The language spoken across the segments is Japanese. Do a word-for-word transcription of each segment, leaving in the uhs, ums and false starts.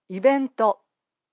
イベント。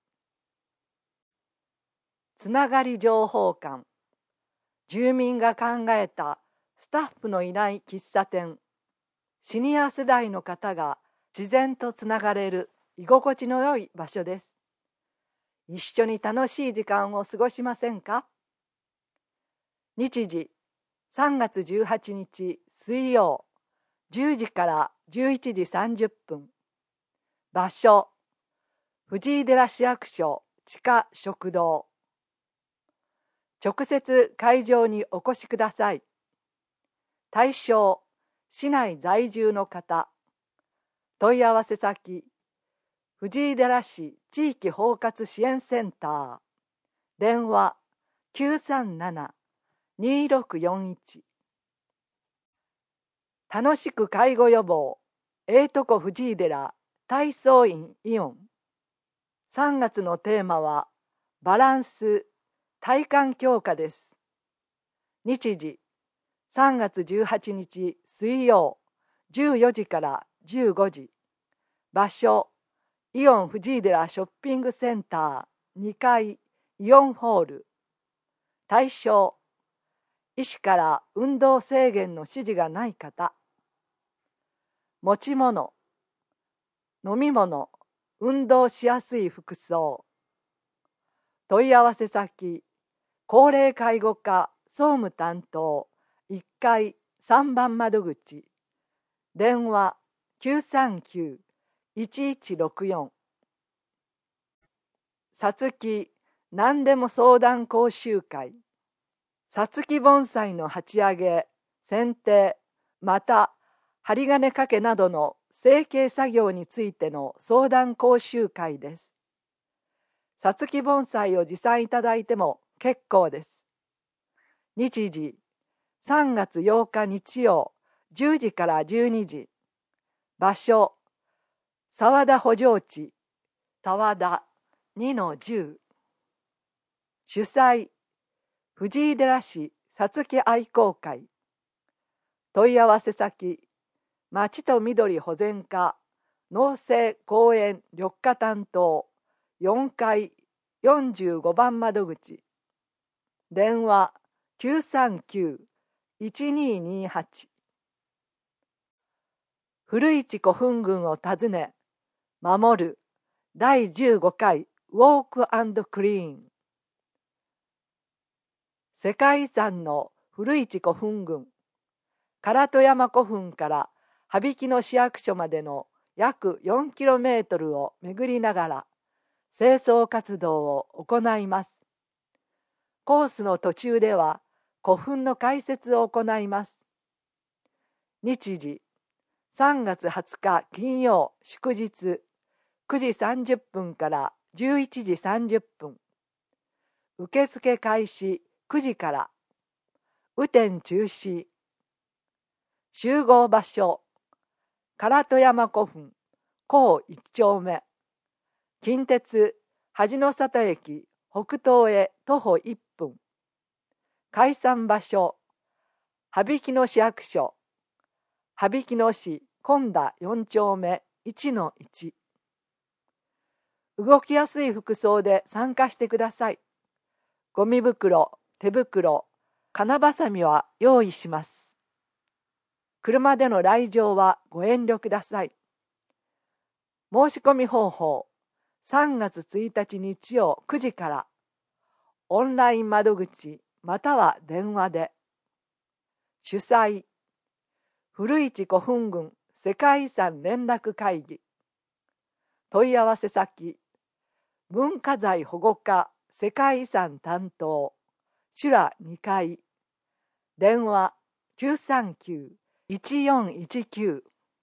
つながり情報館。住民が考えたスタッフのいない喫茶店。シニア世代の方が自然とつながれる居心地の良い場所です。一緒に楽しい時間を過ごしませんか？日時さんがつじゅうはちにち水曜じゅうじからじゅういちじさんじゅっぷん。場所藤井寺市役所地下食堂。直接会場にお越しください。対象市内在住の方。問い合わせ先藤井寺市地域包括支援センター。電話 きゅうさんなな にろくよんいち。楽しく介護予防ええとこ藤井寺体操院イオン。さんがつのテーマはバランス体幹強化です。日時さんがつじゅうはちにち水曜じゅうよじからじゅうごじ。場所イオン藤井寺ショッピングセンターにかいイオンホール。対象医師から運動制限の指示がない方。持ち物飲み物運動しやすい服装。問い合わせ先高齢介護課総務担当いっかいさんばん窓口。電話 きゅうさんきゅう いちいちろくよん。さつき何でも相談講習会。さつき盆栽の鉢上げ剪定また針金掛けなどの成形作業についての相談講習会です。さつき盆栽を持参いただいても結構です。日時さんがつようか日曜じゅうじからじゅうにじ。場所沢田補助地沢田 にのじゅう。主催藤井寺市さつき愛好会。問い合わせ先まちとみどり保全課農政公園緑化担当よんかいよんじゅうごばん窓口。電話 きゅうさんきゅう いちににはち。古市古墳群を訪ね守るだいじゅうごかいウォーク&クリーン。世界遺産の古市古墳群唐戸山古墳から羽曳野市役所までの約 よんキロメートル を巡りながら清掃活動を行います。コースの途中では古墳の解説を行います。日時さんがつはつか金曜祝日くじさんじゅっぷんからじゅういちじさんじゅっぷん。受付開始くじから。雨天中止。集合場所唐戸山古墳甲いち丁目。近鉄恥の里駅北東へ徒歩いっぷん。解散場所羽曳野市役所羽曳野市今田よん丁目 いちのいち。動きやすい服装で参加してください。ゴミ袋、手袋、金ばさみは用意します。車での来場はご遠慮ください。申し込み方法さんがつついたち日曜くじからオンライン窓口または電話で。主催古市古墳群世界遺産連絡会議。問い合わせ先文化財保護課世界遺産担当修羅にかい。電話 きゅうさんきゅう いちよんいちきゅう。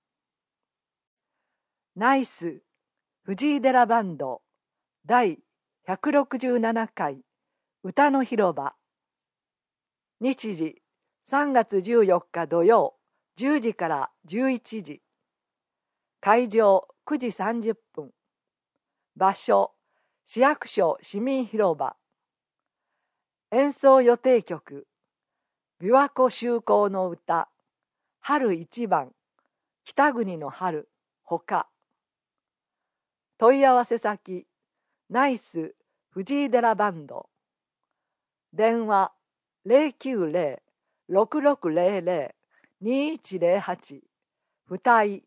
ナイス藤井寺バンドだいひゃくろくじゅうななかい歌の広場。日時さんがつじゅうよっか土曜じゅうじからじゅういちじ。会場くじさんじゅっぷん。場所市役所市民広場。演奏予定曲琵琶湖修好の歌春一番北国の春ほか。 問い合わせ先ナイス藤井寺バンド。電話 ゼロきゅうゼロ ろくろくゼロゼロ にいちゼロはち。二井。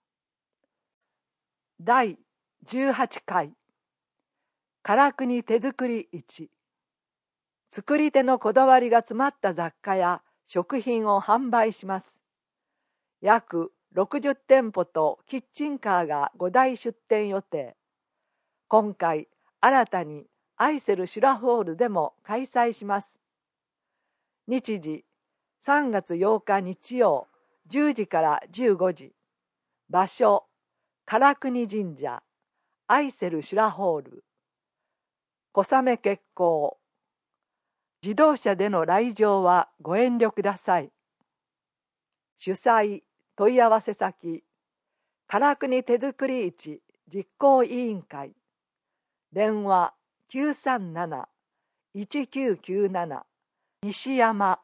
だいじゅうはちかい唐国手作り市。作り手のこだわりが詰まった雑貨や食品を販売します。約ろくじゅってんぽとキッチンカーがごだい出店予定。今回新たにアイセルシュラホールでも開催します。日時さんがつようか日曜じゅうじからじゅうごじ。場所唐国神社アイセルシュラホール。小雨決行。自動車での来場はご遠慮ください。主催問い合わせ先唐国手作り市実行委員会。電話 きゅうさんなな いちきゅうきゅうなな。西山。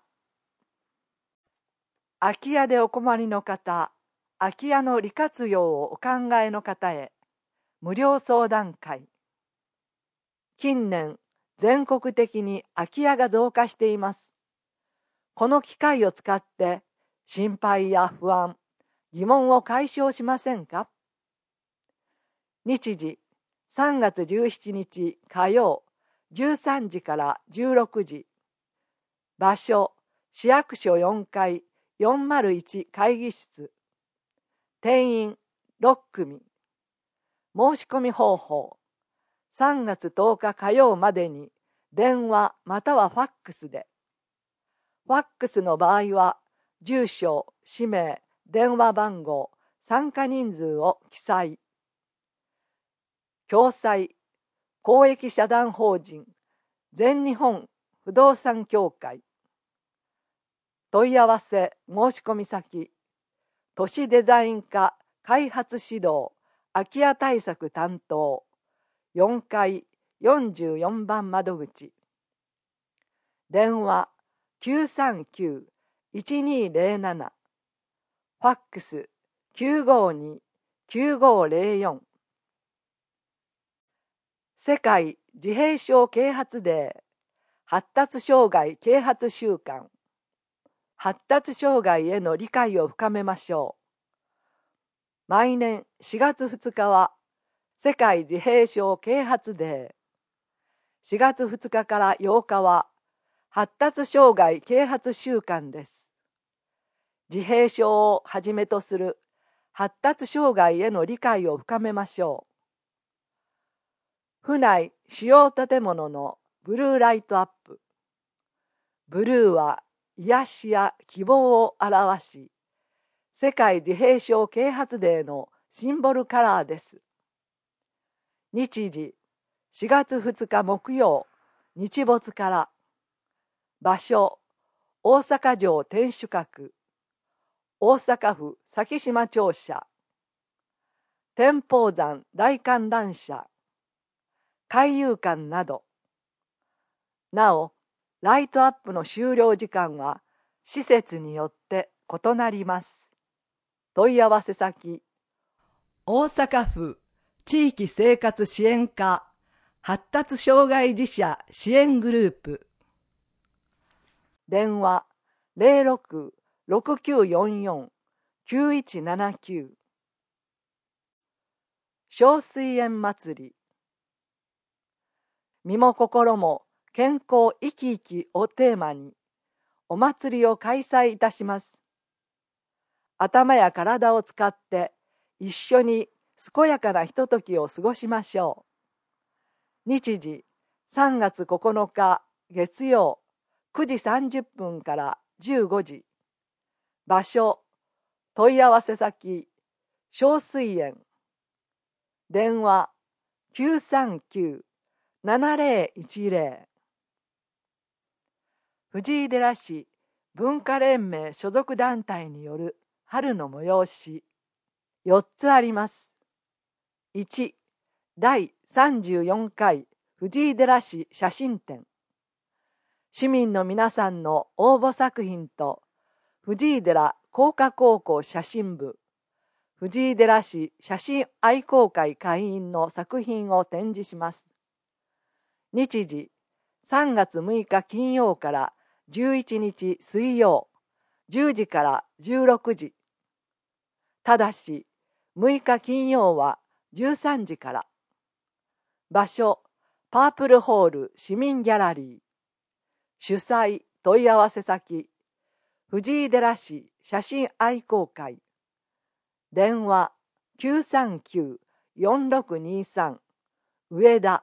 空き家でお困りの方、空き家の利活用をお考えの方へ無料相談会。近年全国的に空き家が増加しています。この機会を使って心配や不安、疑問を解消しませんか？日時さんがつじゅうしちにち火曜じゅうさんじからじゅうろくじ。場所市役所よんかいよんまるいち会議室。定員ろっくみ。申し込み方法さんがつとおか火曜までに電話またはファックスで。ファックスの場合は住所、氏名、電話番号、参加人数を記載。共済公益社団法人全日本不動産協会。問い合わせ申し込み先都市デザイン課開発指導空き家対策担当よんかいよんじゅうよんばん窓口。電話 きゅうさんきゅう いちにゼロなな。ファックス きゅうごに きゅうごゼロよん。世界自閉症啓発デー発達障害啓発週間。発達障害への理解を深めましょう。毎年しがつふつかは世界自閉症啓発デー。しがつふつかからようかは発達障害啓発週間です。自閉症をはじめとする発達障害への理解を深めましょう。府内主要建物のブルーライトアップ。ブルーは癒しや希望を表し、世界自閉症啓発デーのシンボルカラーです。日時しがつふつか木曜、日没から。場所大阪城天守閣。大阪府咲島庁舎。天保山大観覧車。海遊館など。なお、ライトアップの終了時間は施設によって異なります。問い合わせ先大阪府地域生活支援課発達障害児者支援グループ。電話 ゼロろく ろくきゅうよんよん きゅういちななきゅう。小水園祭り。身も心も健康生き生きをテーマにお祭りを開催いたします。頭や体を使って一緒に健やかなひとときを過ごしましょう。日時さんがつここのか月曜くじさんじゅっぷんからじゅうごじ。場所問い合わせ先小水園。電話 きゅうさんきゅう ななゼロいちゼロ。藤井寺市文化連盟所属団体による春の催しよっつあります。いち、だいさんじゅうよんかい藤井寺市写真展。市民の皆さんの応募作品と藤井寺工科高校写真部藤井寺市写真愛好会会員の作品を展示します。日時さんがつむいか金曜からじゅういちにち水曜じゅうじからじゅうろくじ。ただしむいか金曜はじゅうさんじから。場所パープルホール市民ギャラリー。主催問い合わせ先藤井寺市写真愛好会。電話 きゅうさんきゅう よんろくにさん 上田。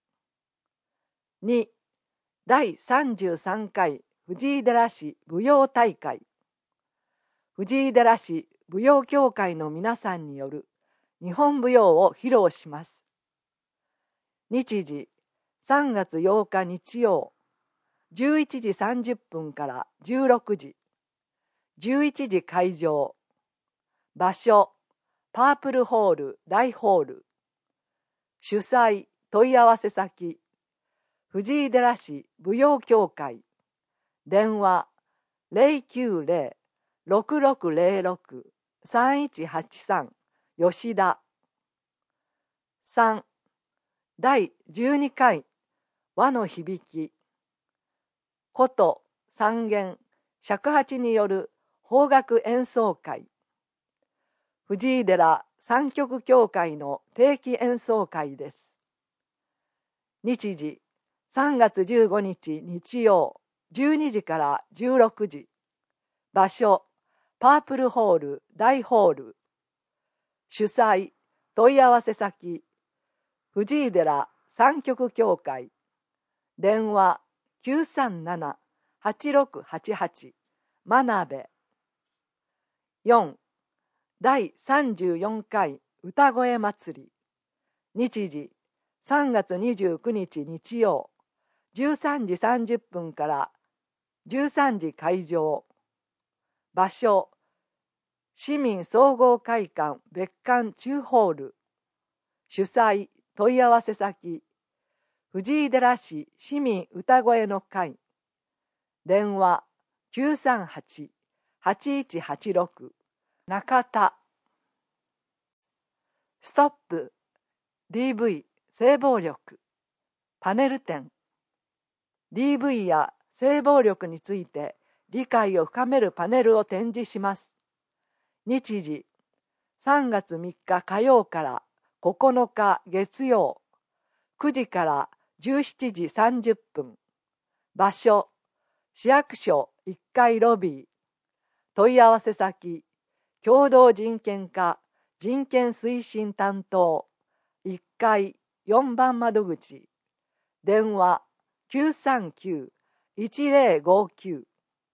にだいさんじゅうさんかい藤井寺市舞踊大会。藤井寺市舞踊協会の皆さんによる日本舞踊を披露します。日時さんがつようか日曜じゅういちじさんじゅっぷんからじゅうろくじ。じゅういちじ会場。場所パープルホール大ホール。主催問い合わせ先藤井寺市舞踊協会。電話 ゼロきゅうゼロ ろくろくゼロろく さんいちはちさん 吉田。さんだいじゅうにかい和の響き琴三弦尺八による邦楽演奏会。藤井寺三曲協会の定期演奏会です。日時さんがつじゅうごにち日曜じゅうにじからじゅうろくじ。場所パープルホール大ホール。主催問い合わせ先藤井寺三曲協会。電話 きゅうさんなな はちろくはちはち 真鍋。よんだいさんじゅうよんかい歌声祭り。日時さんがつにじゅうくにち日曜じゅうさんじさんじゅっぷんからじゅうさんじ会場。場所市民総合会館別館中ホール。主催問い合わせ先藤井寺市市民歌声の会。電話 きゅうさんはち はちいちはちろく 中田。ストップ ディーブイ 性暴力パネル展。 ディーブイ や性暴力について理解を深めるパネルを展示します。日時さんがつみっか火曜からここのか月曜くじからじゅうしちじさんじゅっぷん。場所市役所いっかいロビー。問い合わせ先共同人権課人権推進担当いっかいよんばん窓口。電話 きゅうさんきゅう いちゼロごきゅう。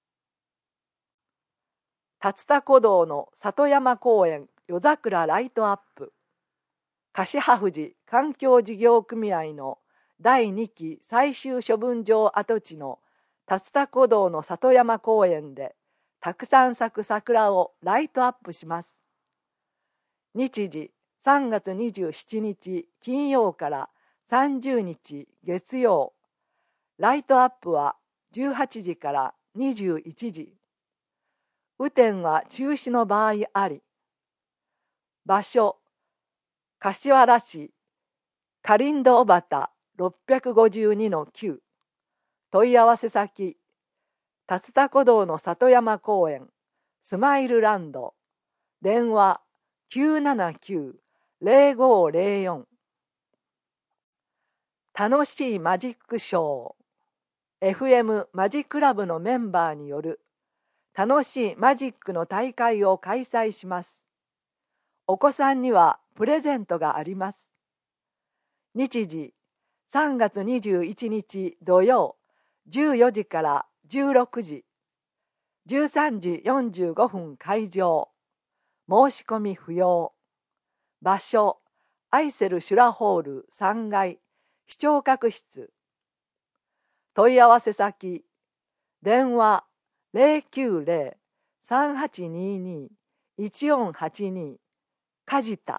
竜田古道の里山公園夜桜ライトアップ。樫葉富士環境事業組合のだいにき最終処分場跡地の竜田古道の里山公園でたくさん咲く桜をライトアップします。日時さんがつにじゅうしちにち金曜からさんじゅうにち月曜。ライトアップはじゅうはちじからにじゅういちじ。雨天は中止の場合あり。場所柏原市カリンド小畑 ろっぴゃくごじゅうにのきゅう。問い合わせ先竜田古道の里山公園スマイルランド。電話 きゅうななきゅう ゼロごゼロよん。楽しいマジックショー エフエム マジクラブのメンバーによる楽しいマジックの大会を開催します。お子さんにはプレゼントがあります。日時さんがつにじゅういちにち土曜じゅうよじからじゅうろくじ。じゅうさんじよんじゅうごふん会場。申し込み不要。場所アイセルシュラホールさんがい視聴覚室。問い合わせ先電話 ゼロきゅうゼロ さんはちにに いちよんはちに。梶田。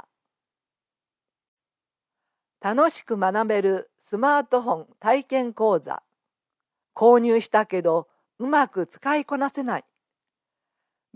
楽しく学べるスマートフォン体験講座。購入したけどうまく使いこなせない。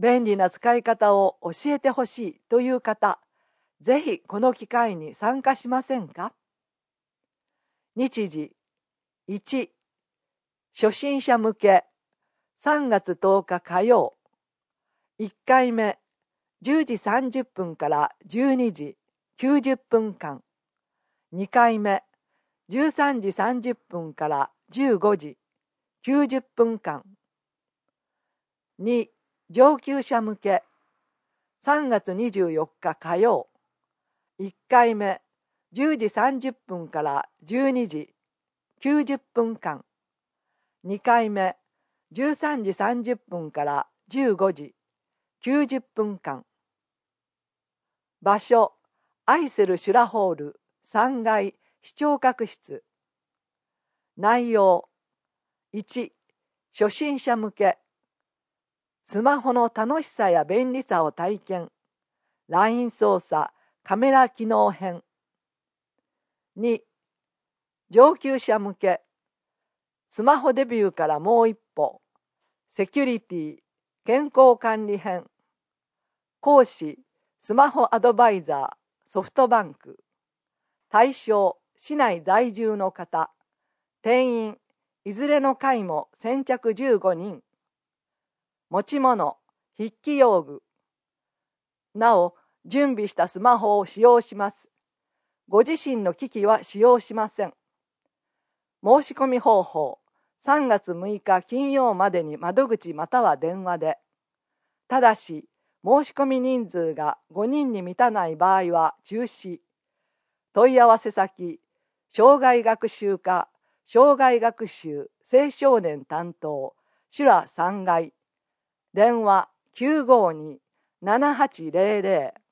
便利な使い方を教えてほしいという方、ぜひこの機会に参加しませんか？日時いち、初心者向けさんがつとおか火曜、いっかいめじゅうじさんじゅっぷんからじゅうにじきゅうじゅっぷんかん、にかいめじゅうさんじさんじゅっぷんからじゅうごじきゅうじゅっぷんかん、に、上級者向けさんがつにじゅうよっか火曜、いっかいめじゅうじさんじゅっぷんからじゅうにじきゅうじゅっぷんかん、にかいめじゅうさんじさんじゅっぷんからじゅうごじきゅうじゅっぷんかん。場所、アイセルシュラホールさんがい視聴覚室。内容いち、初心者向けスマホの楽しさや便利さを体験、 ライン 操作カメラ機能編。に、上級者向けスマホデビューからもう一歩、セキュリティ健康管理編。講師、スマホアドバイザーソフトバンク。対象、市内在住の方。定員、いずれの回も先着じゅうごにん。持ち物、筆記用具。なお、準備したスマホを使用します。ご自身の機器は使用しません。申し込み方法、さんがつむいか金曜までに窓口または電話で。ただし、申し込み人数がごにんに満たない場合は中止。問い合わせ先、障害学習課、障害学習青少年担当、修羅さんがい。電話きゅうごに ななはちゼロゼロ